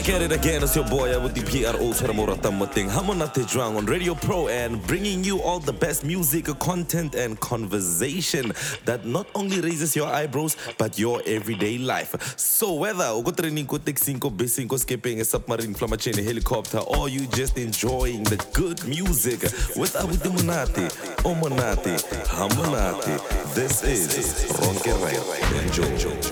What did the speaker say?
Back at it again, it's your boy with the PRO Tamating Hamonate Drang on Radio Pro and bringing you all the best music, content, and conversation that not only raises your eyebrows but your everyday life. So whether uko training ko taxing ko basing ko skipping a submarine flamachine helicopter or you just enjoying the good music with Abuti Monate, Omonate, Hamonate. This is Ronke Rai. Enjoy.